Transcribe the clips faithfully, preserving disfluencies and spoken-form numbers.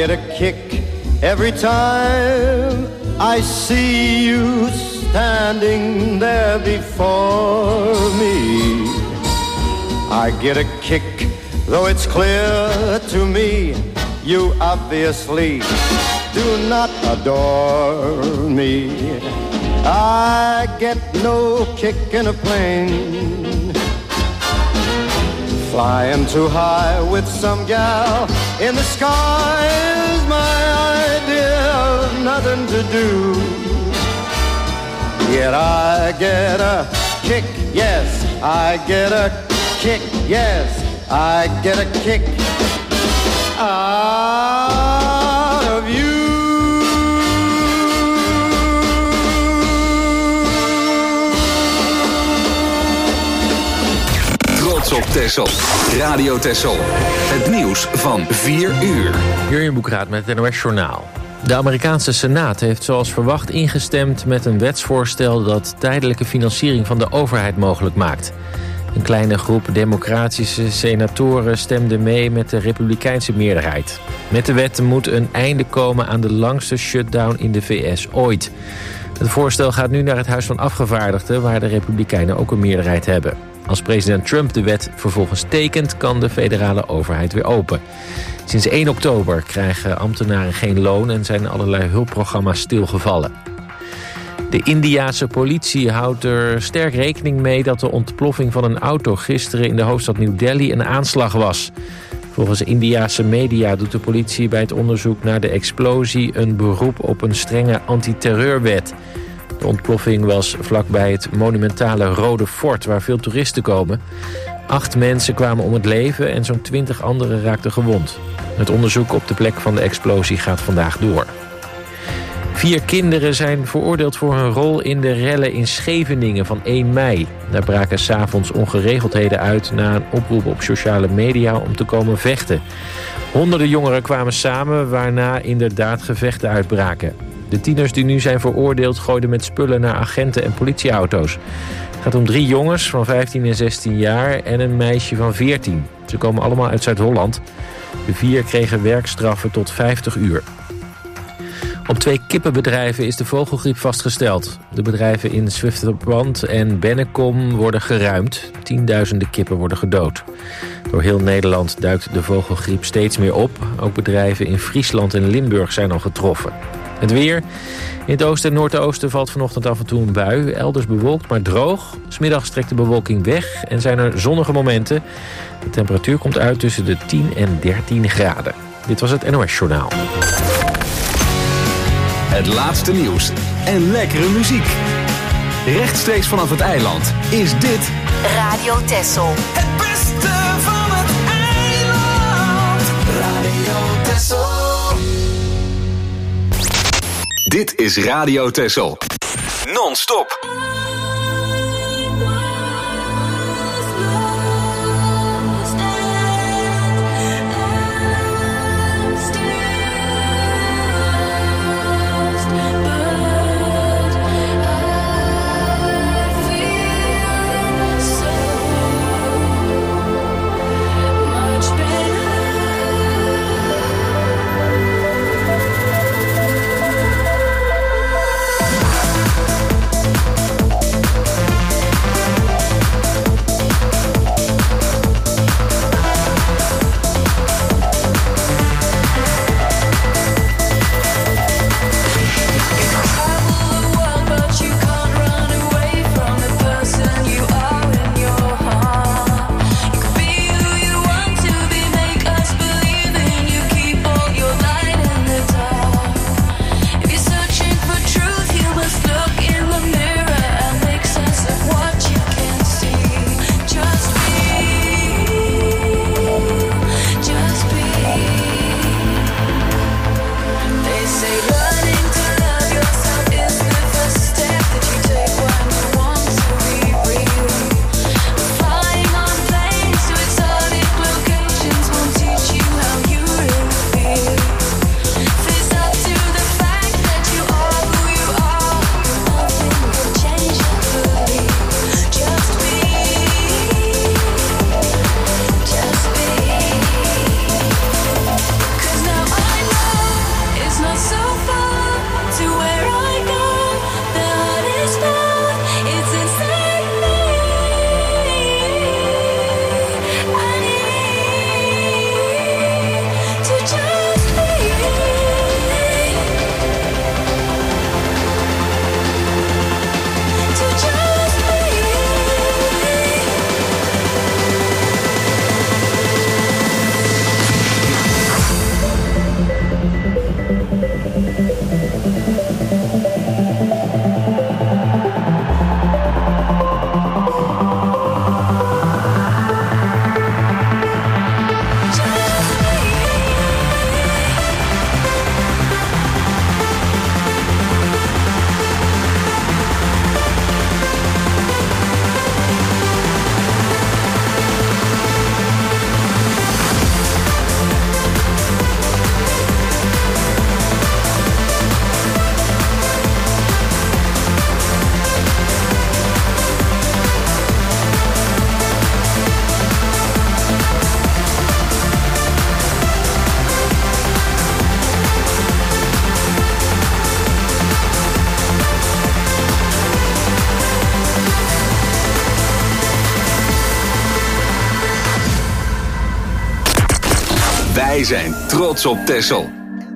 get a kick every time I see you standing there before me. I get a kick, though it's clear to me you obviously do not adore me. I get no kick in a plane, flying too high with some gal in the sky is my idea of nothing to do. Yet I get a kick, yes, I get a kick, yes, I get a kick out of you. Trots op Texel. Radio Texel. Het nieuws van vier uur. Jurjen Boekraat met het N O S Journaal. De Amerikaanse Senaat heeft zoals verwacht ingestemd met een wetsvoorstel dat tijdelijke financiering van de overheid mogelijk maakt. Een kleine groep democratische senatoren stemde mee met de republikeinse meerderheid. Met de wet moet een einde komen aan de langste shutdown in de V S ooit. Het voorstel gaat nu naar het Huis van Afgevaardigden, waar de republikeinen ook een meerderheid hebben. Als president Trump de wet vervolgens tekent, kan de federale overheid weer open. Sinds één oktober krijgen ambtenaren geen loon en zijn allerlei hulpprogramma's stilgevallen. De Indiase politie houdt er sterk rekening mee dat de ontploffing van een auto gisteren in de hoofdstad New Delhi een aanslag was. Volgens Indiase media doet de politie bij het onderzoek naar de explosie een beroep op een strenge antiterreurwet. De ontploffing was vlakbij het monumentale Rode Fort waar veel toeristen komen. Acht mensen kwamen om het leven en zo'n twintig anderen raakten gewond. Het onderzoek op de plek van de explosie gaat vandaag door. Vier kinderen zijn veroordeeld voor hun rol in de rellen in Scheveningen van één mei. Daar braken 's avonds ongeregeldheden uit na een oproep op sociale media om te komen vechten. Honderden jongeren kwamen samen, waarna inderdaad gevechten uitbraken. De tieners die nu zijn veroordeeld gooiden met spullen naar agenten en politieauto's. Het gaat om drie jongens van vijftien en zestien jaar en een meisje van veertien. Ze komen allemaal uit Zuid-Holland. De vier kregen werkstraffen tot vijftig uur. Op twee kippenbedrijven is de vogelgriep vastgesteld. De bedrijven in Zwifterband en Bennekom worden geruimd. Tienduizenden kippen worden gedood. Door heel Nederland duikt de vogelgriep steeds meer op. Ook bedrijven in Friesland en Limburg zijn al getroffen. Het weer. In het oosten en noordoosten valt vanochtend af en toe een bui. Elders bewolkt, maar droog. 's Middags trekt de bewolking weg en zijn er zonnige momenten. De temperatuur komt uit tussen de tien en dertien graden. Dit was het N O S Journaal. Het laatste nieuws en lekkere muziek. Rechtstreeks vanaf het eiland is dit Radio Texel. Het beste van het eiland. Radio Texel. Dit is Radio Texel. Non-stop. Wij zijn trots op Texel.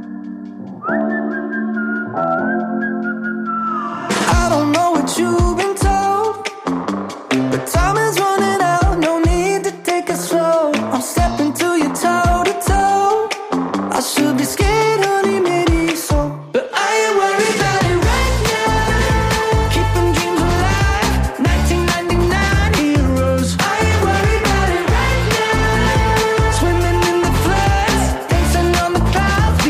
I don't know what you've been told, but time is running out, no need to take it slow. I'm stepping to you toe to toe. I should be scared, honey, maybe so, but I ain't worried about it right now. Keeping dreams alive, nineteen ninety-nine heroes. I ain't worried about it right now. Swimming in the floods, dancing on the clouds.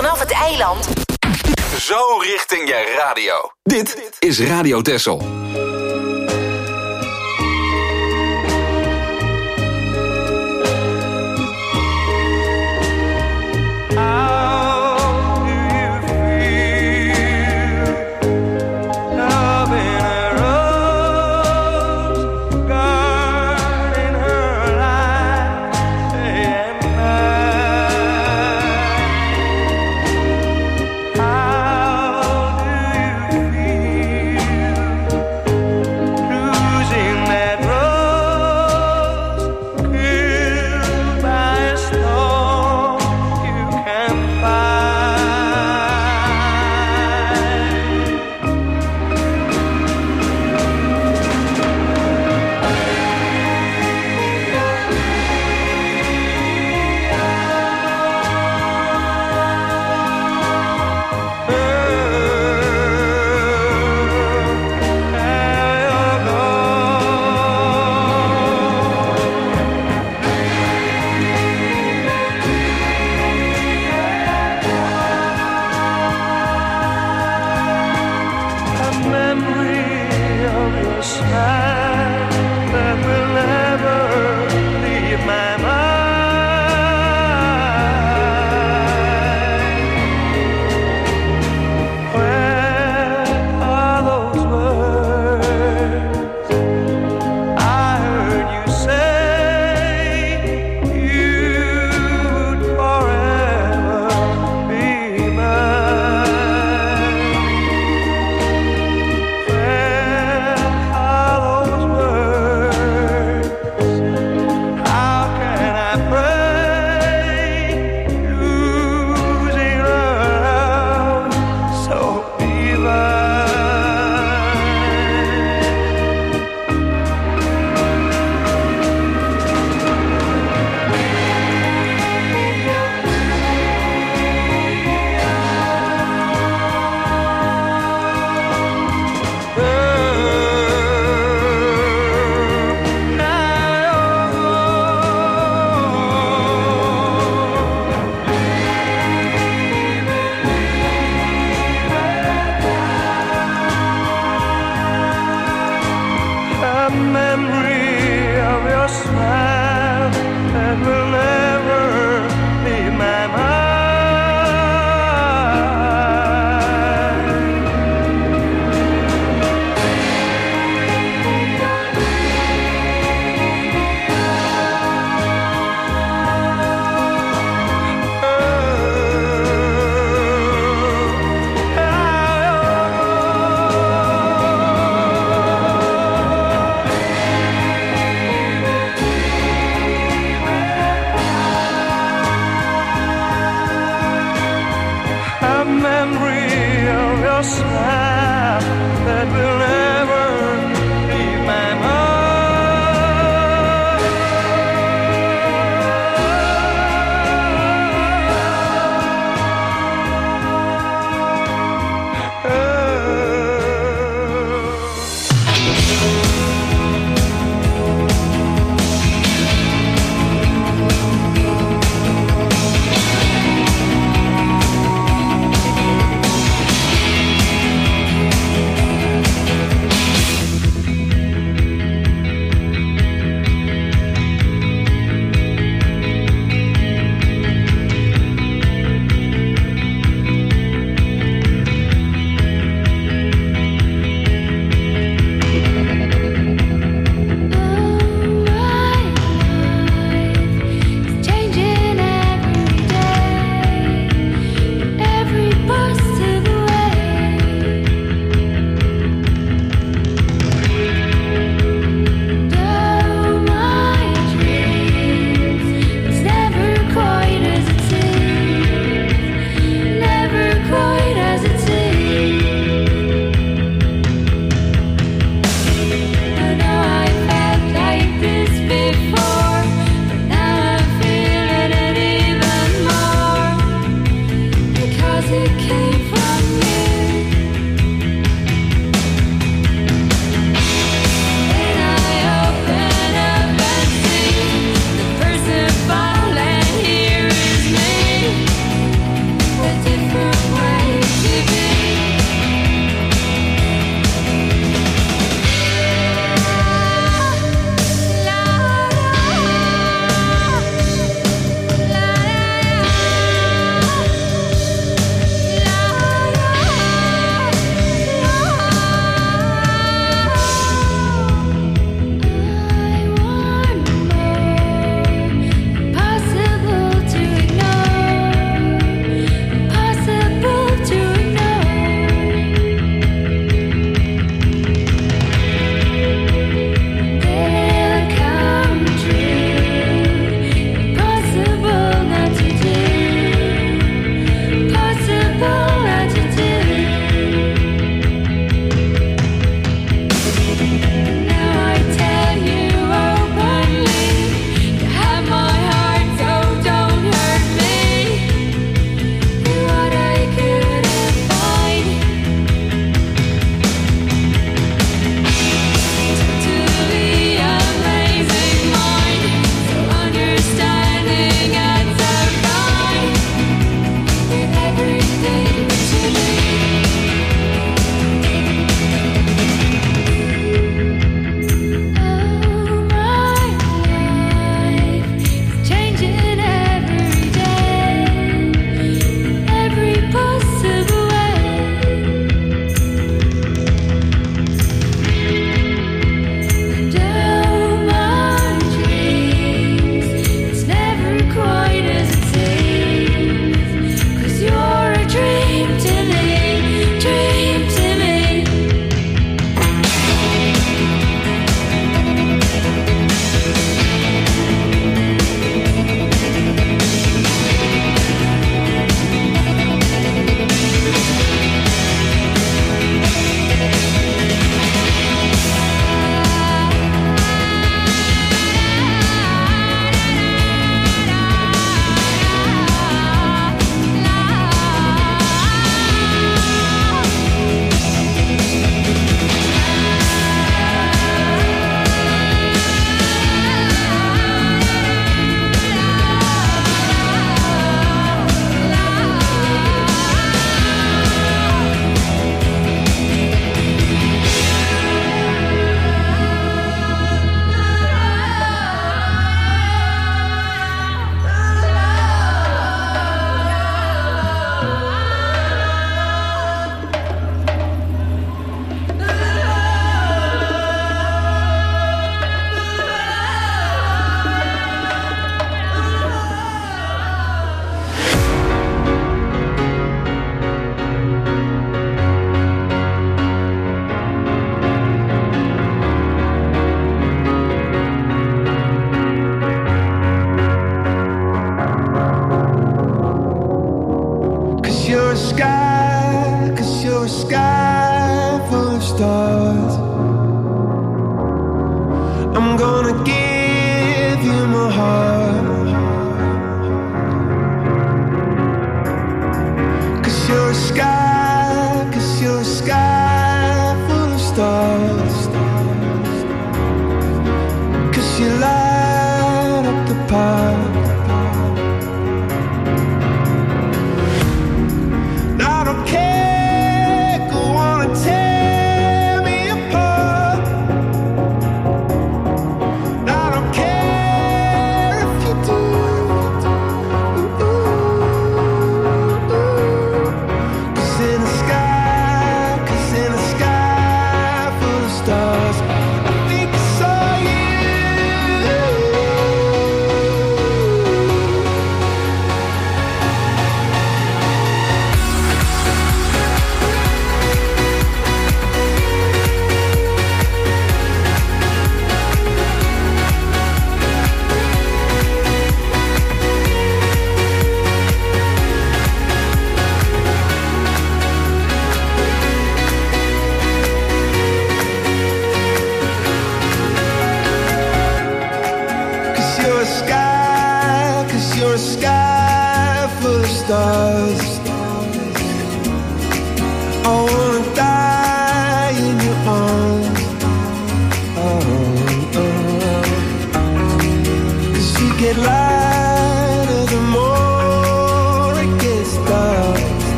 vanaf het eiland. Zo richting je radio. Dit is Radio Texel.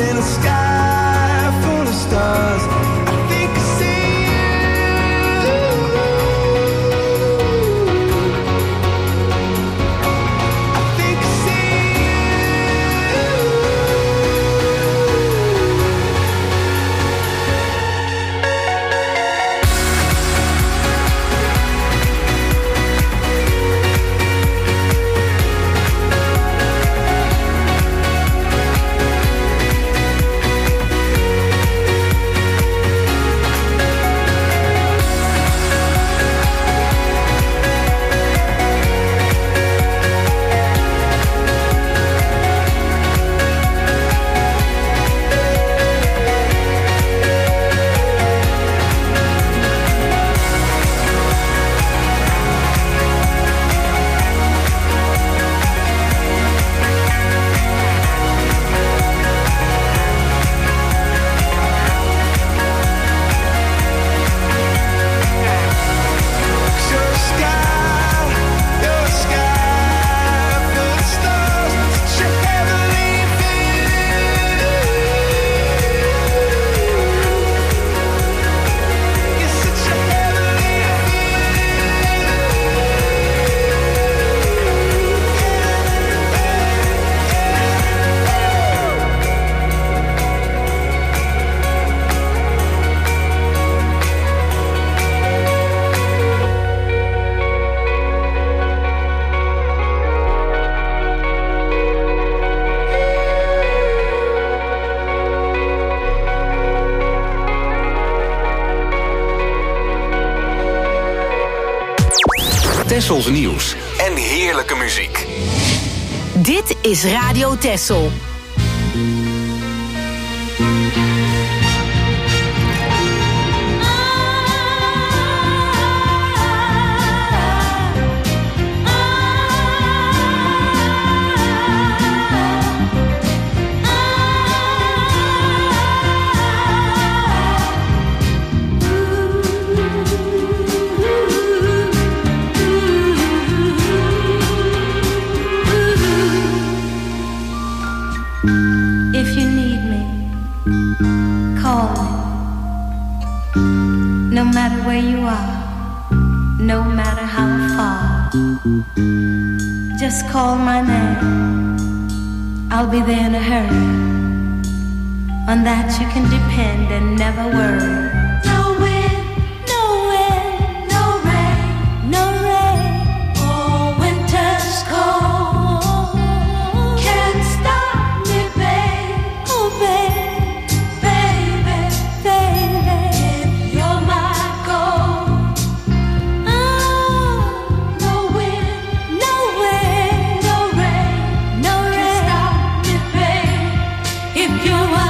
in a sky full of stars. I think I see you. I think I see Tessels nieuws en heerlijke muziek. Dit is Radio Tessel. No matter where you are, no matter how far, just call my name, I'll be there in a hurry. On that you can depend and never worry. No wind, no wind, no rain, no rain. Oh, winter's cold can't stop me, babe. Oh, babe, baby, baby. If you're my gold. Oh, no wind, no wind, no rain, no rain. Can't stop me, babe. If you're my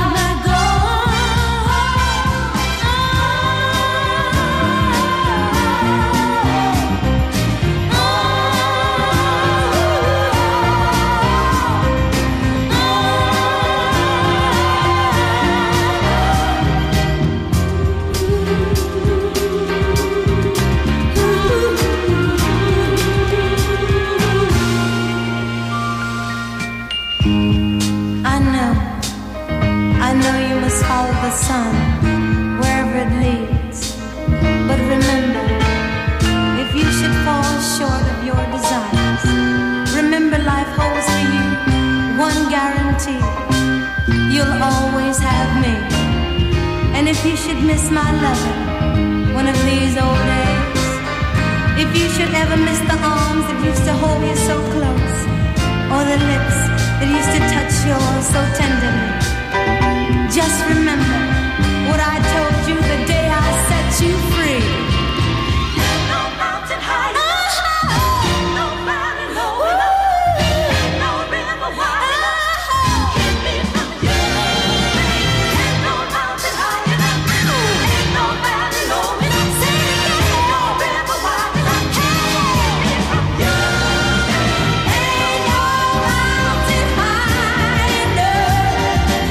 follow the sun wherever it leads. But remember, if you should fall short of your desires, remember life holds for you one guarantee: you'll always have me. And if you should miss my loving one of these old days, if you should ever miss the arms that used to hold you so close, or the lips that used to touch yours so tenderly, just remember what I told you the day I set you free. No mountain high enough, no valley low enough, no river wide enough, keep me from you. Ain't no mountain high enough, ain't no valley low enough, no river wide enough, keep me from you. Ain't no mountain high enough.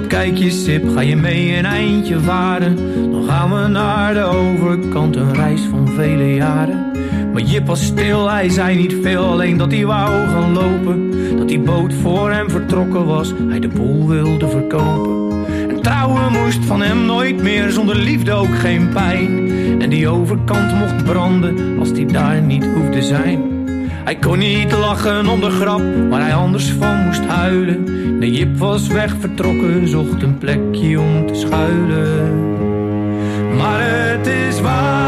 wat kijk je Sip, ga je mee een eindje varen? Dan gaan we naar de overkant, een reis van vele jaren. Maar Jip was stil, hij zei niet veel, alleen dat hij wou gaan lopen. Dat die boot voor hem vertrokken was, hij de boel wilde verkopen. En trouwen moest van hem nooit meer, zonder liefde ook geen pijn. En die overkant mocht branden, als die daar niet hoefde zijn. Hij kon niet lachen om de grap, waar hij anders van moest huilen. De Jip was weg vertrokken, zocht een plekje om te schuilen. Maar het is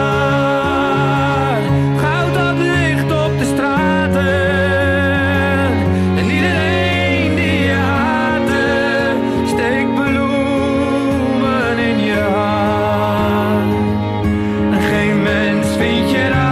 waar, goud dat ligt op de straten. En iedereen die je haatte, steekt bloemen in je haar. En geen mens vindt je raar.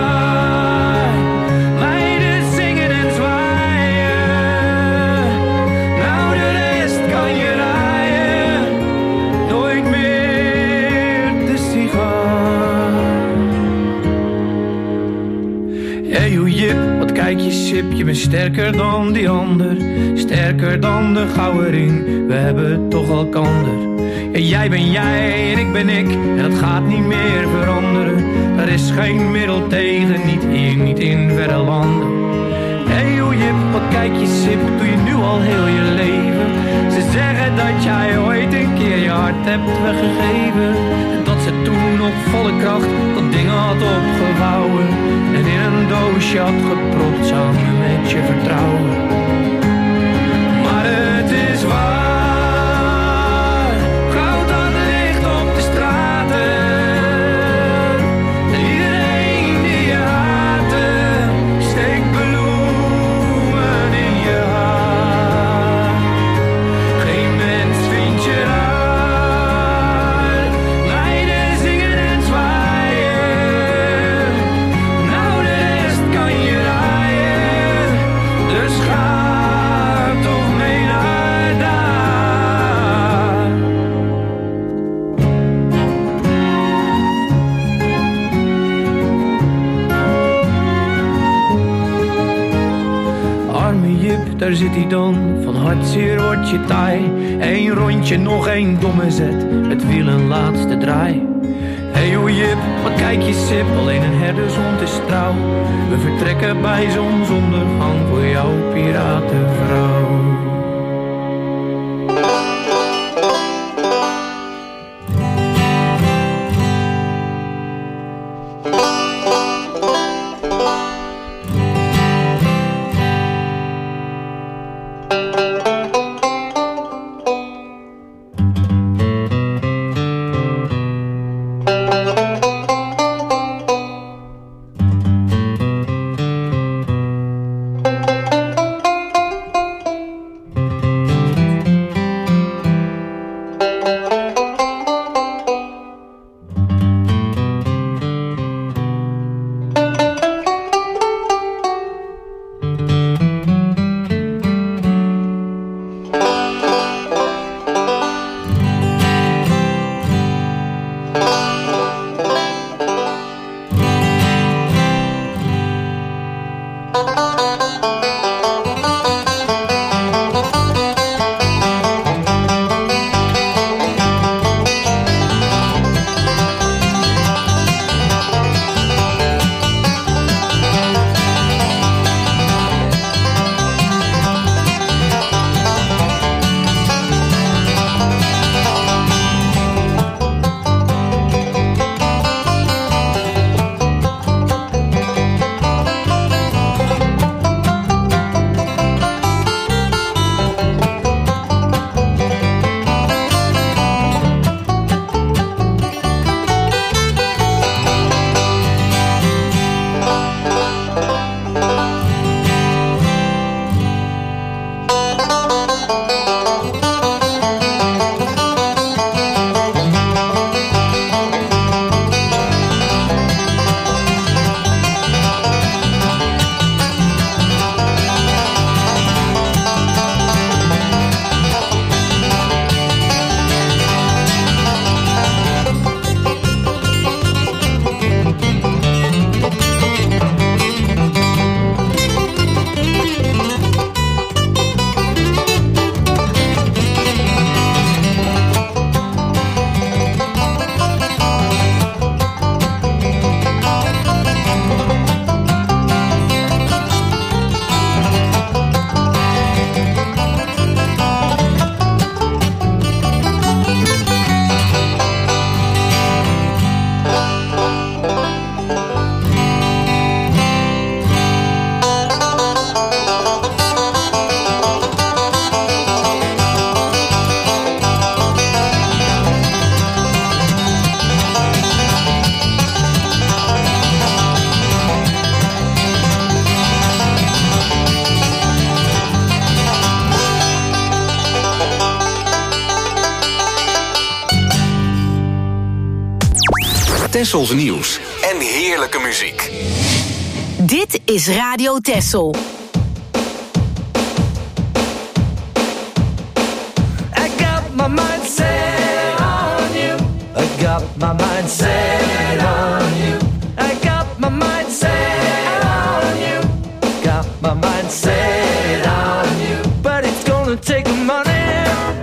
Kijk je Sip, je bent sterker dan die ander, sterker dan de gouden ring, we hebben toch elkander. Ja, jij ben jij en ik ben ik, en dat gaat niet meer veranderen. Er is geen middel tegen, niet hier, niet in verre landen. Hey hoe Jip, wat kijk je Sip, doe je nu al heel je leven. Ze zeggen dat jij ooit een keer je hart hebt weggegeven. En dat ze toen op volle kracht dat ding had opgevouwen. En in een doosje had gepropt samen met je vertrouwen. Maar het is waar, goud dat ligt op de straten. En iedereen die je haatte, steekt bloemen in je haar. Geen mens vindt je raar, meiden zingen en zwaaien. Nou de rest kan je raaien, dus ga toch mee naar daar. Arme Jip, daar zit hij dan, van hartzeer wordt je taai. Eén rondje, nog één domme zet, het wiel een laatste draai. Hey hoe Jip, wat kijk je Sip, alleen een herdershond is trouw. We vertrekken bij zonsondergang voor jouw piratenvrouw. Tessels nieuws en heerlijke muziek. Dit is Radio Tessel. I got my mind set on you. I got my mind set on you. I got my mind set on you. Got my mind set on you. But it's gonna take money,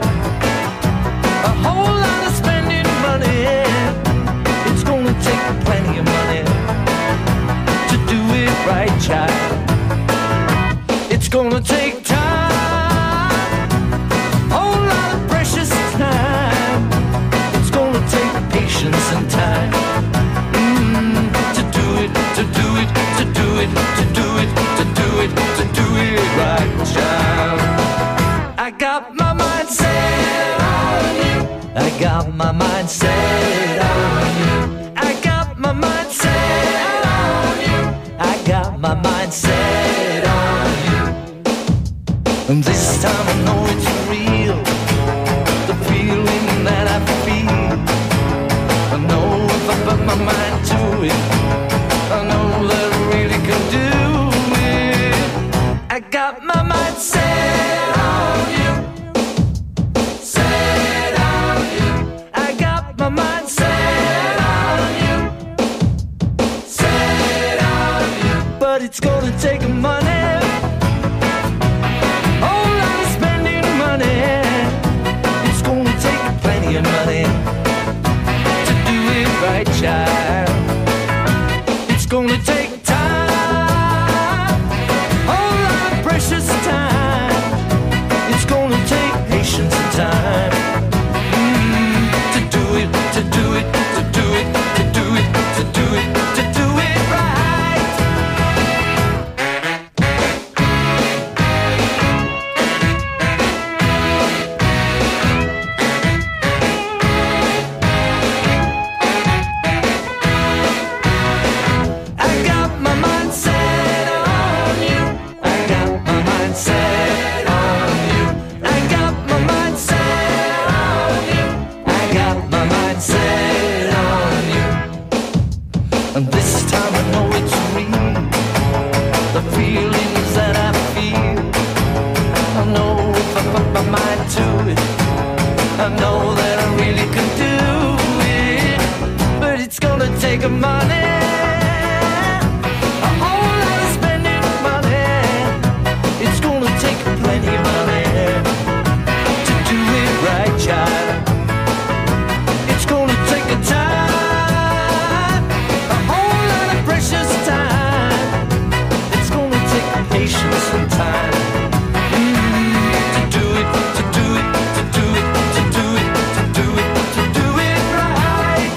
a whole lot of spending money. It's gonna take plenty of money to do it right, child. It's gonna take time, whole lot of precious time. It's gonna take patience and time mm, to do it, to do it, to do it, to do it, to do it, to do it right, child. I got my mind set on you. I got my mind set on you. I got my mind set on you. I got my mind set on you. And this time I know it's real, the feeling that I feel. I know if I put my mind to it, I know that I really can do it. I got my mind set on you, set on you. I got my mind set on you, set on you. But it's gonna take money, whole lot of spending money. It's gonna take plenty of money to do it right, child. It's gonna take time, whole lot of precious time. It's gonna take patience and time mm, to do it, to do it, to do it, to do it, to do it, to do it right. I got my mind set on you. I got my mind set on you. I got my mind set on you. I got my mind set on you. And this time I know it's real, the feelings that I feel. I know if I put my mind to it, I know that I really can do it. But it's gonna take money, a whole lot of spending money. It's gonna take plenty of money to do it right, child. It's gonna take a time, a whole lot of precious time. It's gonna take patience and time mm, to do it, to do it, to do it, to do it, to do it, to do it right.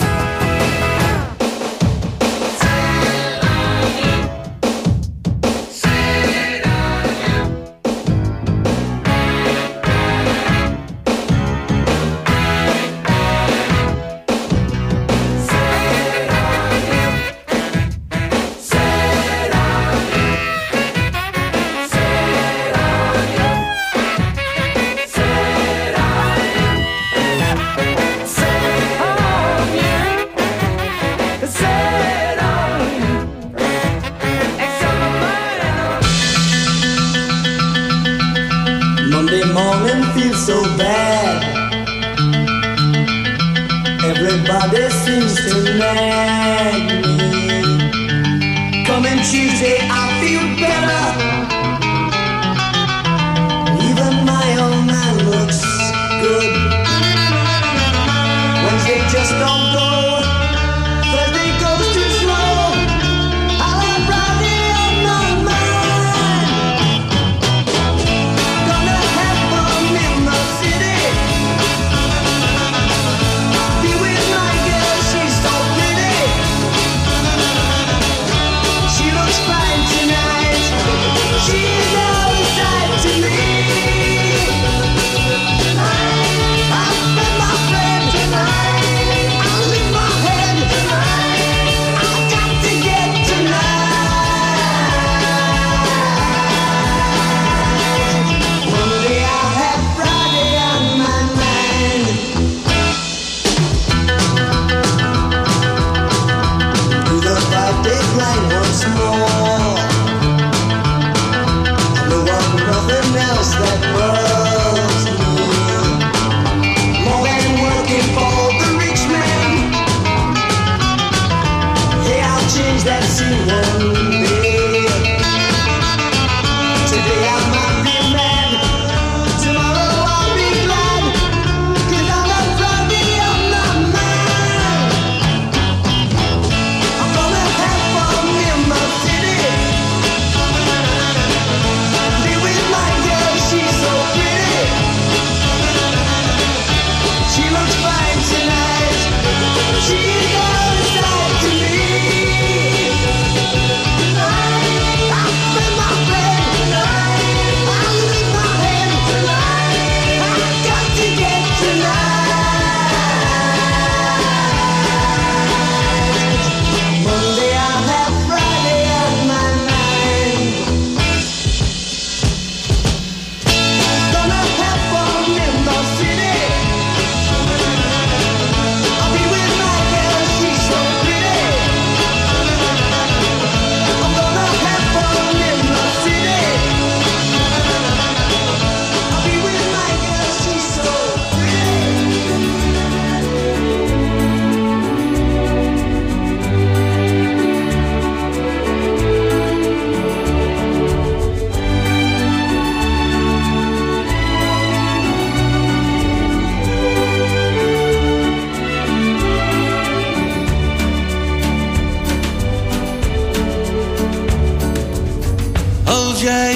Monday morning feels so bad. Everybody seems to nag me. Coming Tuesday, I feel better. Even my old man looks good. Wednesday just don't go. Thursday goes too slow. I'll have Friday on my mind. Gonna have fun in the city. Be with my girl, she's so pretty. She looks fine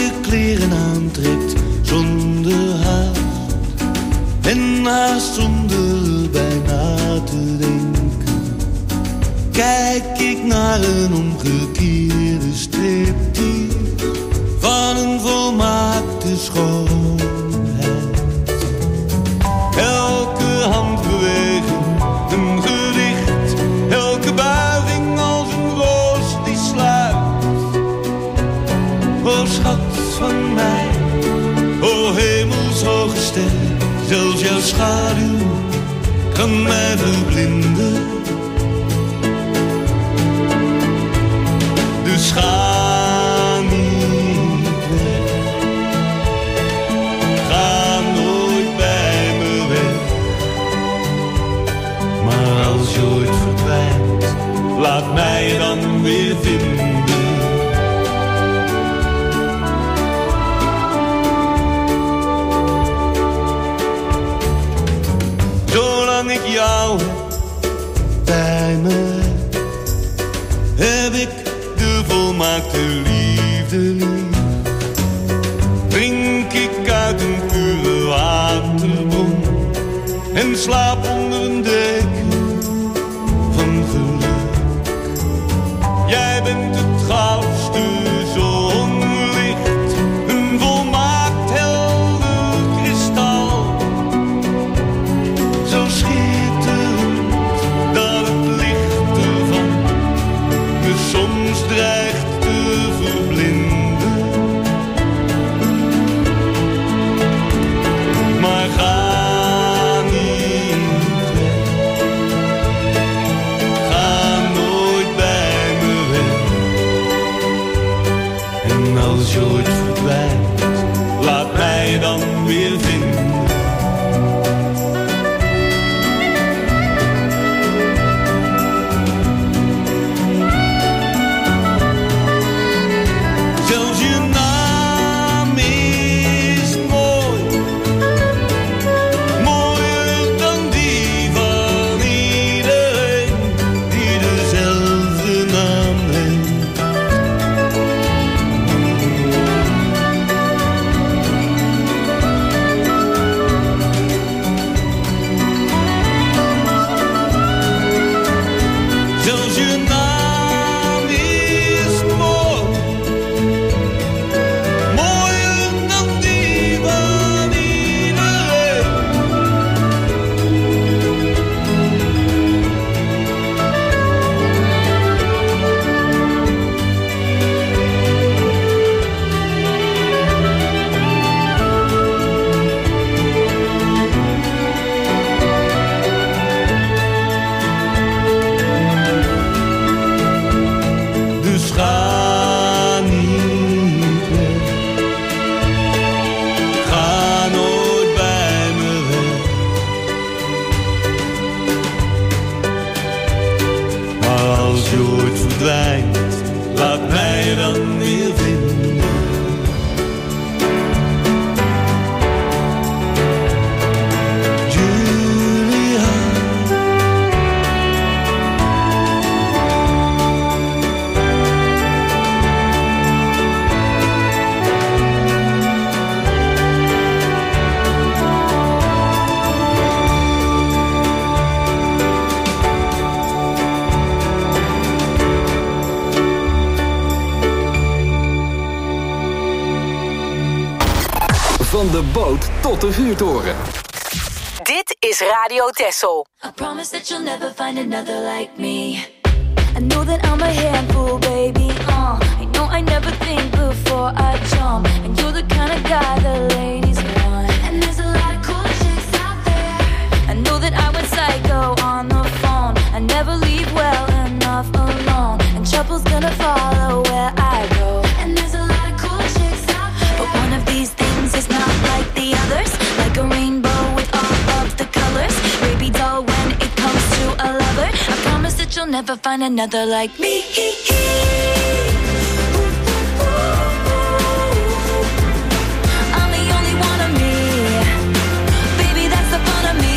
je kleren aantrekt zonder haast. En haast zonder bijna te denken. Kijk ik naar een omgekeerde striptease van een volmaakte schoonheid. Elke handbeweging een gedicht, elke buiging als een roos die sluit. O schat van mij, o hemelshoge ster, zelfs jouw schaduw kan mij verblinden. Dus ga niet weg, ga nooit bij me weg. Maar als je ooit verdwijnt, laat mij je dan weer vinden. Zolang ik jou bij me heb ik de volmaakte liefde lief. Drink ik uit een pure waterbron en slaap onder een deken van geluk. Jij bent het goudste zonlicht, een volmaakt helder kristal. Zo schitterend dat het licht ervan me soms dreigt te verblinden. Maar ga niet weg, ga nooit bij me weg. En als je ooit verdwijnt, laat mij dan weer vinden. Zelfs je naam is mooi, mooier dan die van iedereen die dezelfde naam heeft. Zelfs je naam is mooi, mooier dan die van iedereen. Dus ga niet weg, ga nooit bij me weg. Maar als je ooit verdwijnt, laat mij je dan weer vinden. Julia. Van de boot tot de vuurtoren. Dit is Radio Texel. I promise that you'll never find another like me. I know that I'm a handful, baby. Uh, I know I never think before I jump. And you're the kind of guy the ladies want. And there's a lot of cool chicks out there. I know that I went psycho on the phone. I never leave well enough alone. And trouble's gonna follow where I go. And there's a lot of cool chicks out there. But one of these things is not like the others. Like a rainbow with all of the colors. Baby doll when it comes to a lover. I promise that you'll never find another like me. I'm the only one of me. Baby, that's the fun of me.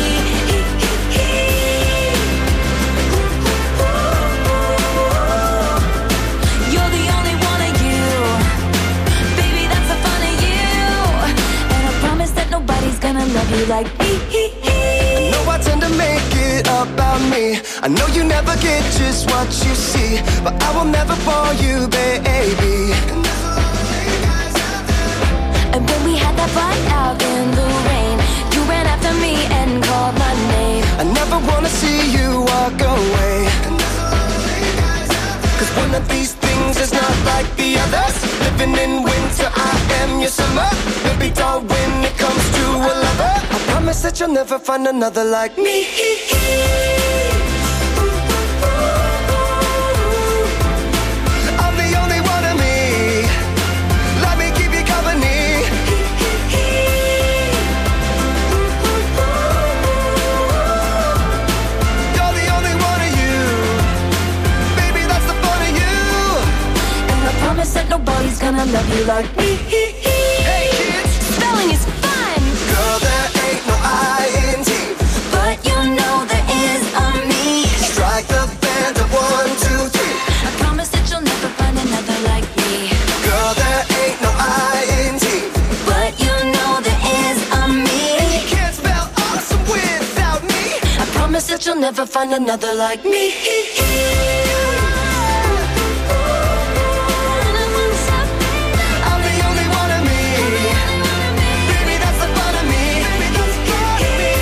You're the only one of you. Baby, that's the fun you like me. I know I tend to make it about me. I know you never get just what you see, but I will never fall you, baby. And when we had that fight out in the rain, you ran after me and called my name. I never wanna see you walk away, cause one of these things is not like the others. Living in winter, I am your summer. Baby doll, when it comes to a lover, I promise that you'll never find another like me. I'm the only one of me. Let me keep you company. You're the only one of you. Baby, that's the fun of you. And I promise that nobody's gonna love you like me. Hey kids, Spelling is fun, girl, there ain't no I N G, but you know there is a me. strike the band of one, two, three. I promise that you'll never find another like me. Girl, there ain't no I N G, But you know there is a me. you can't spell awesome without me. I promise that you'll never find another like me. I'm the only one of me. Baby, that's the fun of me. Baby, that's the fun of me.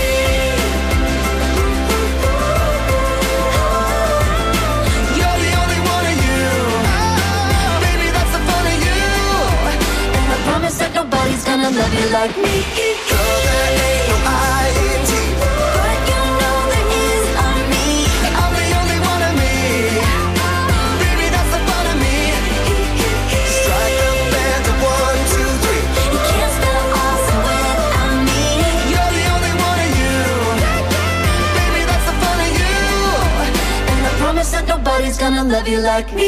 You're the only one of you. Baby, that's the fun of you. And I promise that nobody's gonna love you like me. Girl, there ain't no I N G, But you know there is a me. I'm the only one of me. Baby, that's the fun of me. Strike the band of one, two, three. You can't spell awesome without me. You're the only one of you. Baby, that's the fun of you. And I promise that nobody's gonna love you like me.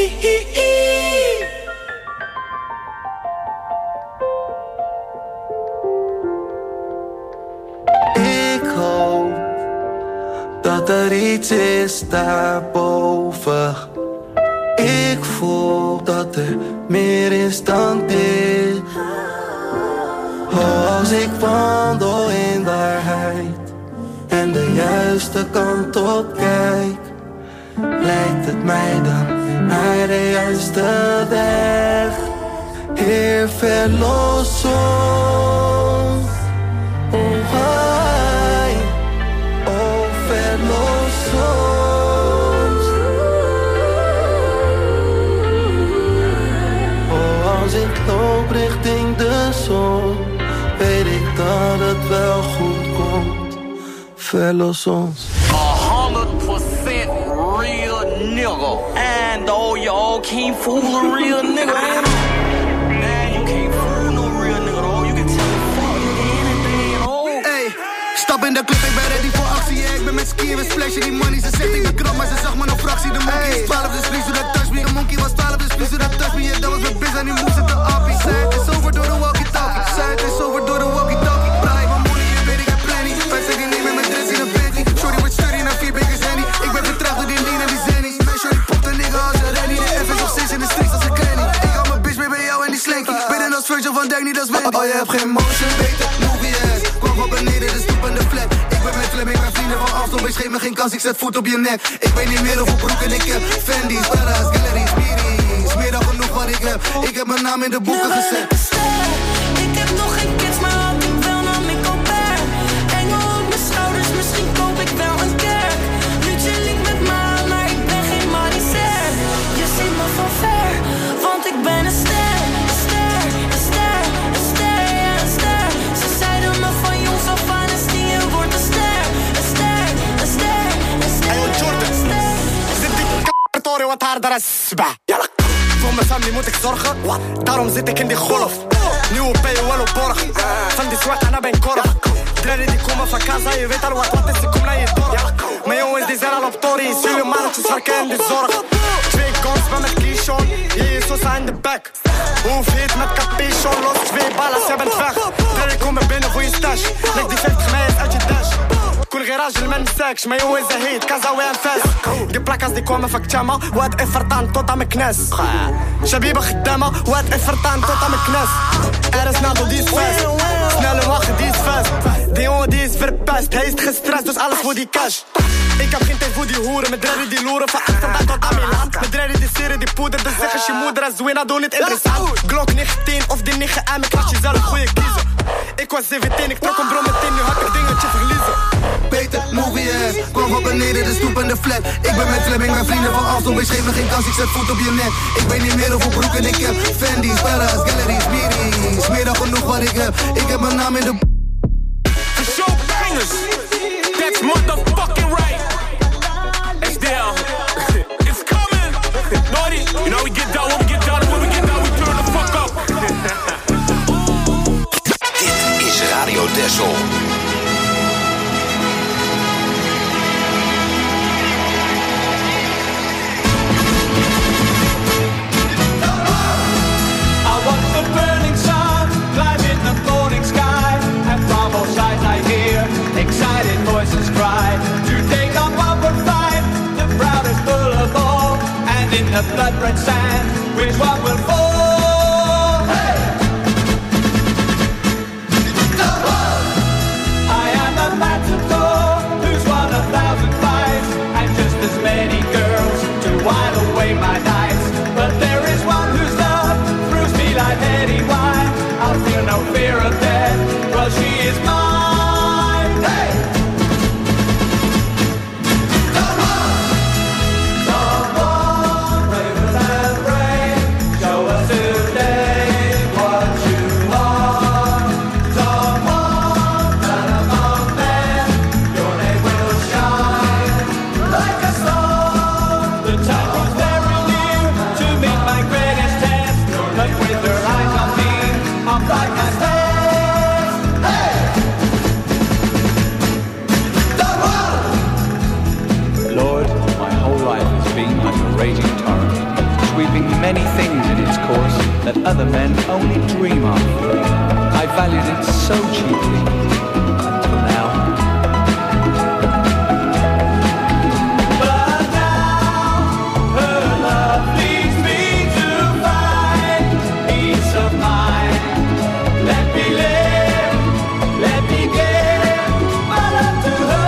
Ik hoop dat er iets is daarboven. Ik voel dat er meer is dan dit. Oh, als ik wandel in waarheid en de juiste kant op kijk, lijkt het mij dan naar de juiste weg. Heer, verlos ons. Oh, hij, oh, verlos ons. Oh, als ik loop richting de zon, weet ik dat het wel goed komt. Verlos ons. A hundred percent real nigga. And though y'all can't fool a real nigga, man, man, you can't fool no real nigga, though. You can tell a fuck nigga anything, oh. Hey, stap in de club, ik ben ready voor actie. Yeah, ik ben met skiën, we splashen die money. Ze zegt ik ben krap, maar ze zag me nog fractie. De monkey is twaalf, dus please do that touch me. De monkey was twaalf, dus please do that touch me. Yeah, dat was mijn biz en nu moest het de appie. Zij is over door de walkie-talkie. Zij is over door de walkie-talkie. Braai mijn money, je weet ik heb plenty. Vijf zeggen niet meer met dress in een Bentley. Shorty wordt sturdy naar vier bekers Henny. Ik ben vertraagd door die lean en die zennies. Mijn shorty popt een nigga als een rennie. De F is nog steeds in de streets als een cranny. Ik hou mijn bitch mee bij jou en die slanky. Binnen als Virgil van Dijk, niet als Wendy. Oh, je hebt geen motion, beter movie ass. Kwam van beneden, de stoep en de flat. Ik ben met Flem, ik ben vrienden van afstand. Wees geef me geen kans, ik zet voet op je nek. Ik weet niet meer hoeveel broeken ik heb. Fendi's, Prada's, Gallery's, Miri's. Meer dan genoeg wat ik heb. Ik heb mijn naam in de boeken gezet. Ik heb nog geen kids, maar had ik wel naar mijn compère. Engel op mijn schouders, misschien koop ik wel een kerk. Nu chill ik met me, maar ik ben geen Mariser. Je ziet me van ver, want ik ben een ster. Een ster, een ster, een ster, ja een ster. Ze zeiden me van jongs af aan, is die je wordt een ster. Een ster, een ster, een ster. Hey, Jordan, zit die k***toren wat harder is. Voor mijn familie moet ik zorgen, daarom zit ik in die golf. Nieuwe P O L op borg, van die zwart naar mijn korf. Dredden die komen van casa, je weet al wat wat is, ik kom naar je dorp. Mijn jongens die zijn al op tory, zie je mannetjes werken in de zorg. Twee guns met mijn Keyshawn, je je zo zijn in de back. Hoef heet met capuchon, los twee ballen, jij bent weg. Dredden komen binnen voor je stash, leg die vijftig mij eens uit je dash. Koele garage, راجل ما نساكش ما هو زهيد كازا وانفاس دي بلاكاس دي كوما فكتامة واد افرطان توطا مكناس شبيبة خدامة واد افرطان توطا مكناس ارس نادو ديس فاس snelle wagen die is vast die jongen die is verpest hij is gestrest dus alles voor die cash ik heb geen tijd voor die hoeren met dredden die loeren van Amsterdam tot aan Milaan met dredden die seren die poeder dus zeg eens je moeder en Zwina doen niet interessant Glock negentien of die negen M ik laat jezelf goeie kiezen ik was zeventien ik trok een bron meteen nu had ik dingetje verliezen Peter, movie ass, kwam van beneden de stoep en de flat. Ik ben met Fleming, mijn vrienden van Alstom. Ik geef me geen kans, ik zet voet op je nek. Ik weet niet meer hoeveel broeken ik heb. Fendi's, Paras, Galleries, Miri's. Meer dan genoeg wat ik heb. Ik heb mijn naam in de... The show bangers, that's motherfucking right. It's there, it's coming. Naughty, you know we get down when we get down and when we get down we turn the fuck up. Dit is Radio Texel. Excited voices cry to take up upward fight. The crowd is full of all, and in the blood-red sand, which one will fall? Hey! The one! I am the matador who's won a thousand fights, and just as many girls to while away my nights. But there is one whose love throws me like heady wine. I'll feel no fear of death, well she is mine. Many things in its course that other men only dream of. I valued it so cheaply until now. But now her love leads me to find peace of mind. Let me live, let me give my love to her.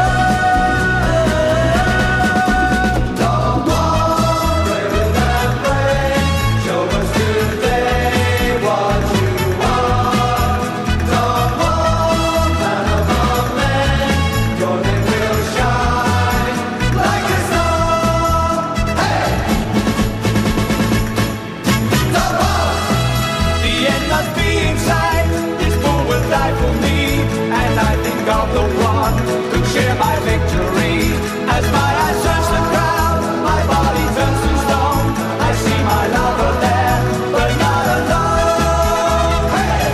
Of the one who share my victory. As my eyes search the crowd, my body turns to stone. I see my lover there, but not alone. Hey!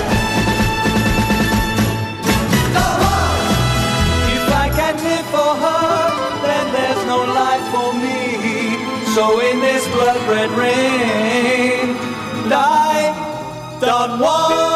The one! If I can't live for her, then there's no life for me. So in this blood-red rain, lie down one.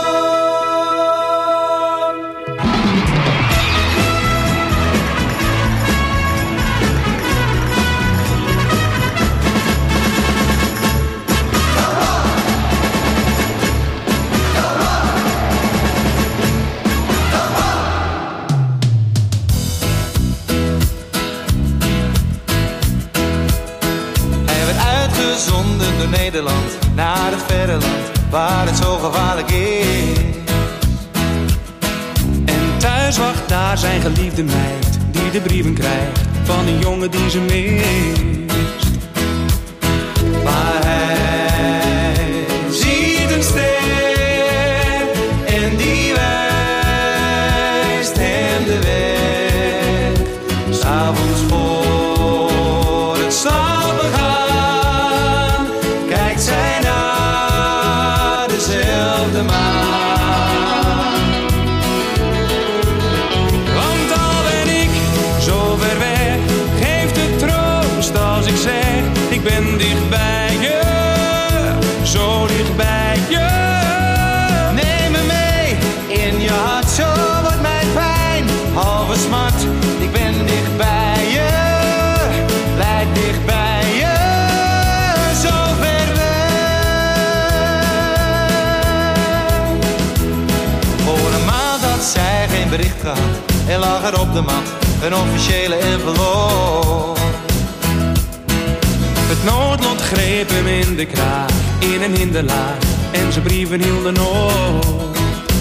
Nederland, naar het verre land, waar het zo gevaarlijk is. En thuis wacht daar zijn geliefde meid, die de brieven krijgt van een jongen die ze mist. Maar hij ziet een ster en die wijst hem de weg. 'S Avonds voor het slapen gaan zij naar dezelfde maan. Want al ben ik zo ver weg, geeft het troost als ik zeg, ik ben dicht bij je, zo dicht bij je. Neem me mee in je hart, zo wordt mijn pijn halve smart. Ik ben dicht gehad en lag er op de mat een officiële envelop. Het noodlot greep hem in de kraag, in een hinderlaag, en zijn brieven hielden op.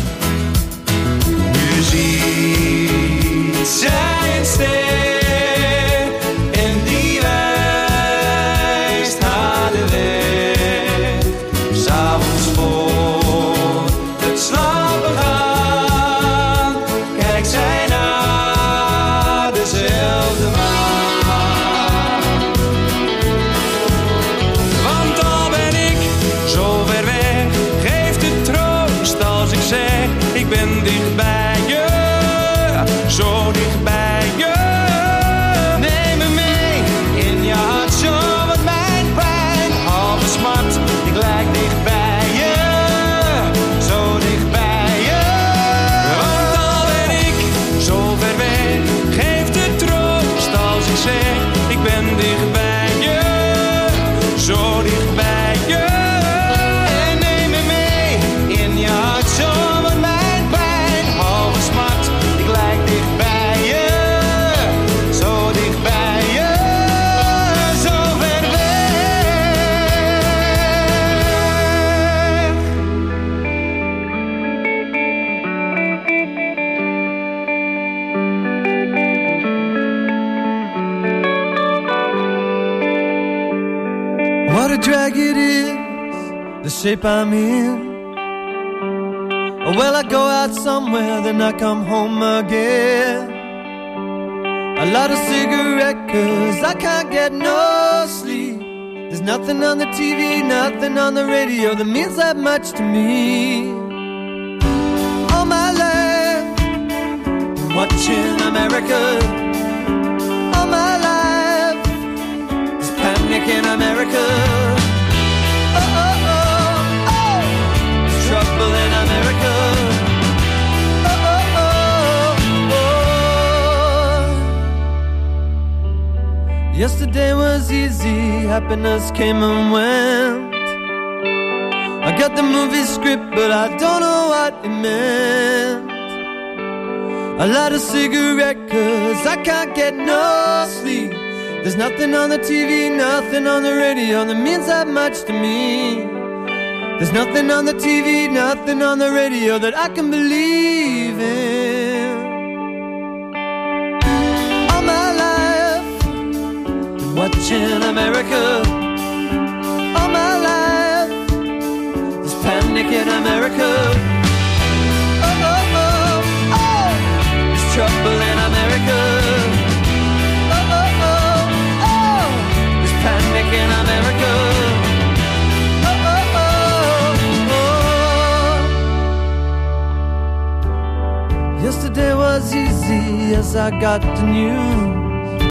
Nu ziet zij een ster en die wijst haar de weg. 'S avonds voor het slapen gaan, kijkt zij naar dezelfde maan. Want al ben ik zo ver weg, geeft het troost als ik zeg, ik ben dicht bij je, zo dicht bij je. Neem me mee in je hart, zo wat mijn pijn, halve smart, ik lijk dicht bij je, zo dicht bij je. Want al ben ik zo ver weg, geeft het troost als ik zeg, ik ben dicht bij je, zo dicht bij je. En neem me mee in je hart, zo wat mijn pijn, halve smart, ik lijk dicht bij je, zo dicht bij je, zo ver weg. What a drag it is, the shape I'm in. Well, I go out somewhere, then I come home again. A lot of cigarette, cause I can't get no sleep. There's nothing on the T V, nothing on the radio that means that much to me. All my life, watching America. All my life, there's panic in America. Oh, oh, oh, oh, there's trouble in America. Oh, oh, oh, oh. Yesterday was easy, happiness came and went. I got the movie script, but I don't know what it meant. A lot of cigarette, cause I can't get no sleep. There's nothing on the T V, nothing on the radio that means that much to me. There's nothing on the T V, nothing on the radio that I can believe in. All my life, been watching America. All my life, there's panic in America. Oh, oh, oh, oh, there's trouble in America. Oh, oh, oh, oh, there's panic in America. Oh, oh, oh, oh. Yesterday was easy as I got the news.